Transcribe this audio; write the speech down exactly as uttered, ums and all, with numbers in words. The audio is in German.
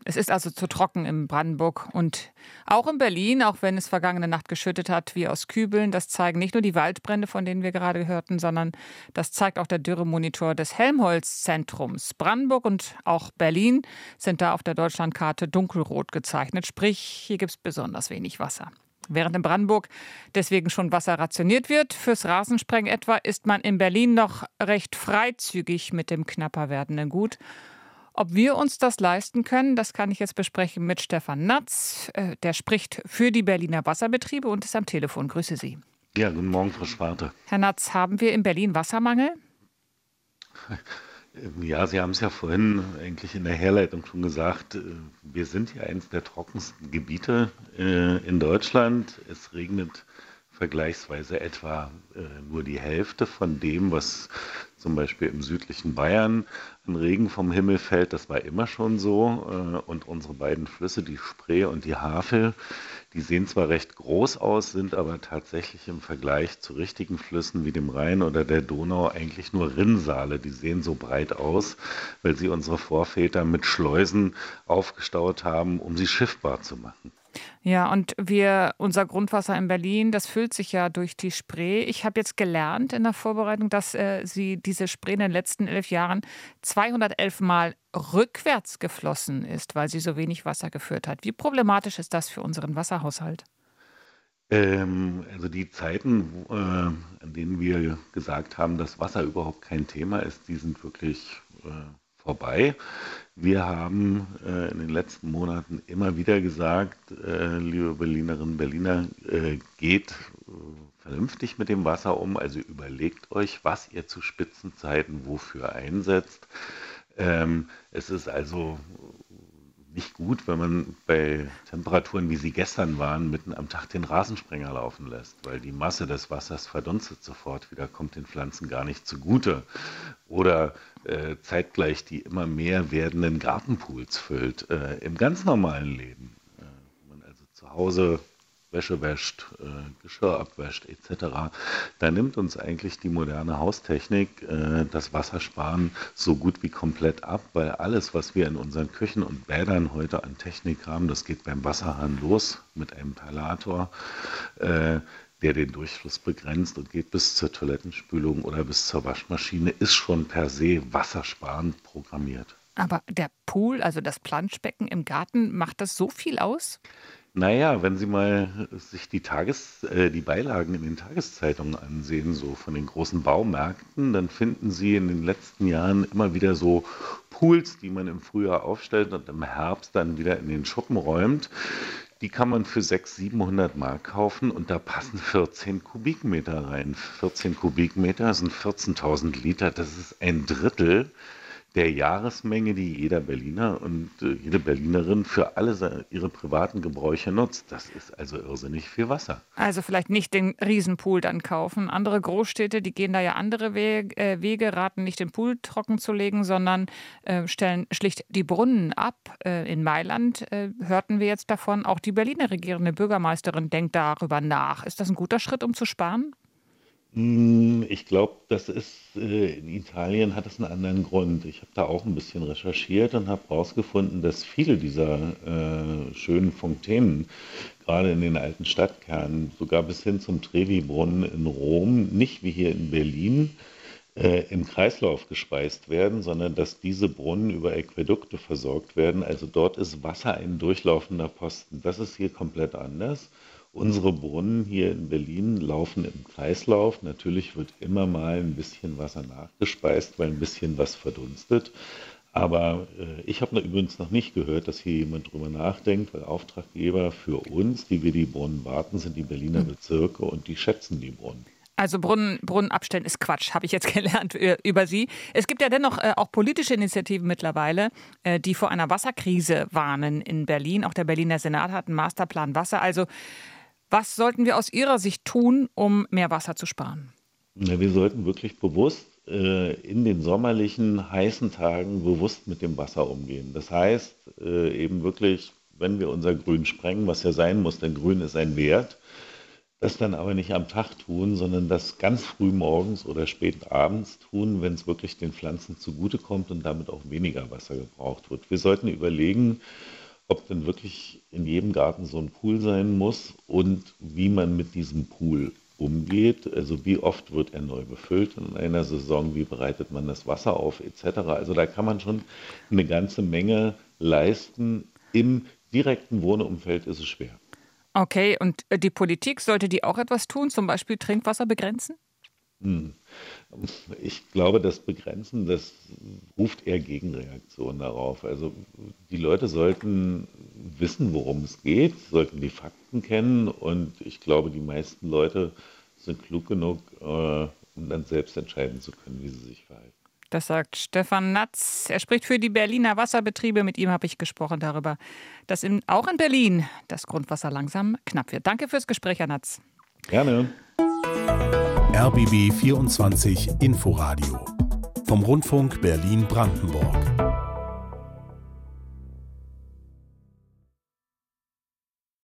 Es ist also zu trocken in Brandenburg und auch in Berlin, auch wenn es vergangene Nacht geschüttet hat wie aus Kübeln. Das zeigen nicht nur die Waldbrände, von denen wir gerade hörten, sondern das zeigt auch der Dürremonitor des Helmholtz-Zentrums. Brandenburg und auch Berlin sind da auf der Deutschlandkarte dunkelrot gezeichnet. Sprich, hier gibt es besonders wenig Wasser. Während in Brandenburg deswegen schon Wasser rationiert wird, fürs Rasensprengen etwa, ist man in Berlin noch recht freizügig mit dem knapper werdenden Gut. Ob wir uns das leisten können, das kann ich jetzt besprechen mit Stefan Natz. Der spricht für die Berliner Wasserbetriebe und ist am Telefon. Grüße Sie. Ja, guten Morgen, Frau Schwarte. Herr Natz, haben wir in Berlin Wassermangel? Ja, Sie haben es ja vorhin eigentlich in der Herleitung schon gesagt. Wir sind ja eines der trockensten Gebiete in Deutschland. Es regnet vergleichsweise etwa nur die Hälfte von dem, was zum Beispiel im südlichen Bayern an Regen vom Himmel fällt. Das war immer schon so. Und unsere beiden Flüsse, die Spree und die Havel, die sehen zwar recht groß aus, sind aber tatsächlich im Vergleich zu richtigen Flüssen wie dem Rhein oder der Donau eigentlich nur Rinnsale. Die sehen so breit aus, weil sie unsere Vorväter mit Schleusen aufgestaut haben, um sie schiffbar zu machen. Ja, und wir, unser Grundwasser in Berlin, das füllt sich ja durch die Spree. Ich habe jetzt gelernt in der Vorbereitung, dass äh, sie diese Spree in den letzten elf Jahren zweihundertelf Mal rückwärts geflossen ist, weil sie so wenig Wasser geführt hat. Wie problematisch ist das für unseren Wasserhaushalt? Ähm, also die Zeiten, wo, äh, an denen wir gesagt haben, dass Wasser überhaupt kein Thema ist, die sind wirklich äh, vorbei. Wir haben äh, in den letzten Monaten immer wieder gesagt, äh, liebe Berlinerinnen und Berliner, äh, geht äh, vernünftig mit dem Wasser um, also überlegt euch, was ihr zu Spitzenzeiten wofür einsetzt. Ähm, es ist also nicht gut, wenn man bei Temperaturen, wie sie gestern waren, mitten am Tag den Rasensprenger laufen lässt, weil die Masse des Wassers verdunstet sofort wieder, kommt den Pflanzen gar nicht zugute. Oder äh, zeitgleich die immer mehr werdenden Gartenpools füllt, äh, im ganz normalen Leben. Äh, wenn man also zu Hause Wäsche wäscht, äh, Geschirr abwäscht et cetera, da nimmt uns eigentlich die moderne Haustechnik äh, das Wassersparen so gut wie komplett ab, weil alles, was wir in unseren Küchen und Bädern heute an Technik haben, das geht beim Wasserhahn los mit einem Perlator, äh, der den Durchfluss begrenzt und geht bis zur Toilettenspülung oder bis zur Waschmaschine, ist schon per se wassersparend programmiert. Aber der Pool, also das Planschbecken im Garten, macht das so viel aus? Naja, wenn Sie mal sich die Tages, äh, die Beilagen in den Tageszeitungen ansehen, so von den großen Baumärkten, dann finden Sie in den letzten Jahren immer wieder so Pools, die man im Frühjahr aufstellt und im Herbst dann wieder in den Schuppen räumt. Die kann man für sechshundert, siebenhundert Mark kaufen und da passen vierzehn Kubikmeter rein. vierzehn Kubikmeter sind vierzehntausend Liter, das ist ein Drittel der Jahresmenge, die jeder Berliner und äh, jede Berlinerin für alle se- ihre privaten Gebräuche nutzt. Das ist also irrsinnig viel Wasser. Also vielleicht nicht den Riesenpool dann kaufen. Andere Großstädte, die gehen da ja andere Wege, äh, Wege raten nicht den Pool trocken zu legen, sondern äh, stellen schlicht die Brunnen ab. Äh, in Mailand äh, hörten wir jetzt davon, auch die Berliner regierende Bürgermeisterin denkt darüber nach. Ist das ein guter Schritt, um zu sparen? Hm, Ich glaube, das ist äh, in Italien hat es einen anderen Grund. Ich habe da auch ein bisschen recherchiert und habe herausgefunden, dass viele dieser äh, schönen Fontänen, gerade in den alten Stadtkernen, sogar bis hin zum Trevi-Brunnen in Rom, nicht wie hier in Berlin äh, im Kreislauf gespeist werden, sondern dass diese Brunnen über Aquädukte versorgt werden. Also dort ist Wasser ein durchlaufender Posten. Das ist hier komplett anders. Unsere Brunnen hier in Berlin laufen im Kreislauf. Natürlich wird immer mal ein bisschen Wasser nachgespeist, weil ein bisschen was verdunstet. Aber äh, ich habe übrigens noch nicht gehört, dass hier jemand drüber nachdenkt, weil Auftraggeber für uns, die wir die Brunnen warten, sind die Berliner Bezirke und die schätzen die Brunnen. Also Brunnen, Brunnen abstellen ist Quatsch, habe ich jetzt gelernt äh, über Sie. Es gibt ja dennoch äh, auch politische Initiativen mittlerweile, äh, die vor einer Wasserkrise warnen in Berlin. Auch der Berliner Senat hat einen Masterplan Wasser. Also was sollten wir aus Ihrer Sicht tun, um mehr Wasser zu sparen? Na, wir sollten wirklich bewusst äh, in den sommerlichen, heißen Tagen bewusst mit dem Wasser umgehen. Das heißt äh, eben wirklich, wenn wir unser Grün sprengen, was ja sein muss, denn Grün ist ein Wert, das dann aber nicht am Tag tun, sondern das ganz früh morgens oder spät abends tun, wenn es wirklich den Pflanzen zugutekommt und damit auch weniger Wasser gebraucht wird. Wir sollten überlegen, ob denn wirklich in jedem Garten so ein Pool sein muss und wie man mit diesem Pool umgeht. Also wie oft wird er neu befüllt in einer Saison, wie bereitet man das Wasser auf et cetera. Also da kann man schon eine ganze Menge leisten. Im direkten Wohnumfeld ist es schwer. Okay, und die Politik, sollte die auch etwas tun, zum Beispiel Trinkwasser begrenzen? Hm. Ich glaube, das Begrenzen, das ruft eher Gegenreaktionen darauf. Also die Leute sollten wissen, worum es geht, sollten die Fakten kennen und ich glaube, die meisten Leute sind klug genug, äh, um dann selbst entscheiden zu können, wie sie sich verhalten. Das sagt Stefan Natz. Er spricht für die Berliner Wasserbetriebe. Mit ihm habe ich gesprochen darüber, dass in, auch in Berlin das Grundwasser langsam knapp wird. Danke fürs Gespräch, Herr Natz. Gerne. R B B vierundzwanzig Inforadio vom Rundfunk Berlin-Brandenburg.